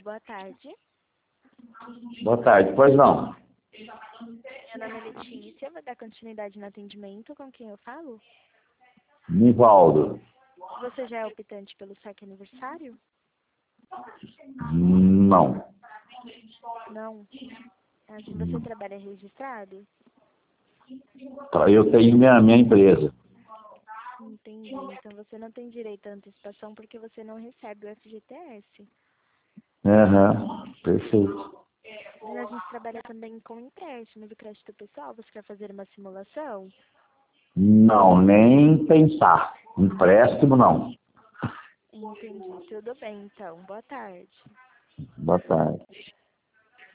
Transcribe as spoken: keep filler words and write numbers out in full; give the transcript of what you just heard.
boa tarde. Boa tarde, pois não. Meu nome é Letícia, vou dar continuidade no atendimento. Com quem eu falo? Nivaldo. Você já é optante pelo saque aniversário? Não. Não. Assim, você trabalha registrado? Eu tenho minha, minha empresa. Entendi. Então você não tem direito à antecipação porque você não recebe o F G T S. Aham, perfeito. A gente trabalha também com empréstimo do crédito pessoal. Você quer fazer uma simulação? Não, nem pensar. Empréstimo, não. Entendi. Tudo bem, então. Boa tarde. Boa tarde.